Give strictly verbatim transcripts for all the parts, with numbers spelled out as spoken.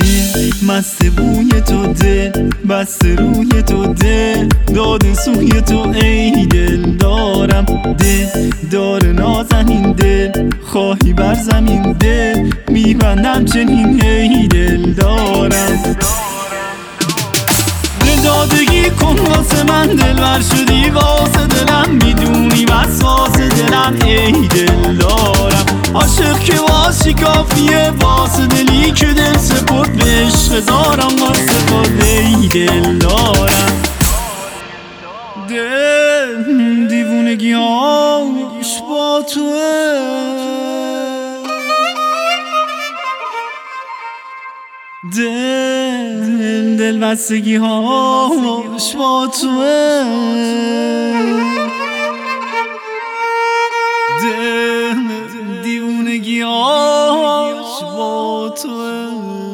دل مست بوی تو، دل بست روی تو، دل داده سوی تو ای دل دارم. دل دار نازنین، دل خواهی بر زمین، دل میبندم چنین ای دل دارم. دل دادگی کن واسه من، دلبر شدی واسه دلم، میدونی وسواس دلم ای دل دارم. عاشق که باشی کافیه واسه دلی که دل سپرد به عشق هزاران واسه خود ای دل دارم. دل دیوونگی هاش با توه، دل دل بستگی هاش با توه، دل دیوونگی هاش با توه.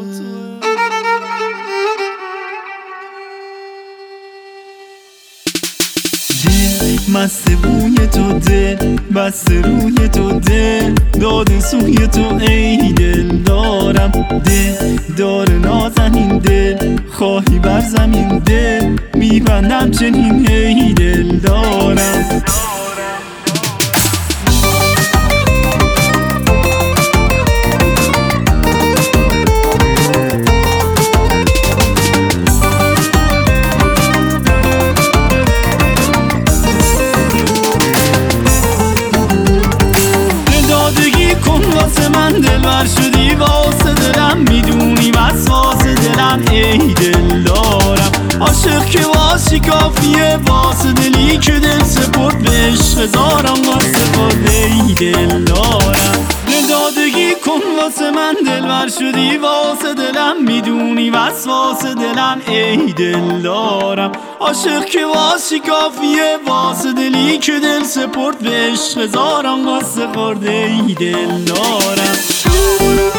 دل مست بوی تو، دل بست روی تو، دل داده سوی تو ای دل دارم. دل دار نازنین، دل خواهی بر زمین، دل میبندم چنین ای دل دارم. واسه من دلبر شدی واسه دلم، میدونی وسواس دلم ای دل دارم. عاشق که باشی کافیه واسه دلی که دل سپرد به عشق هزاران واسه خود ای دل دارم. دل دادگی کن واسه من، دلبر شدی واسه دلم، میدونی وسواس دلم ای دل دارم. عاشق که باشی کافیه واسه دلی که دل سپرد به عشق هزاران واسه خورده ای دل دارم.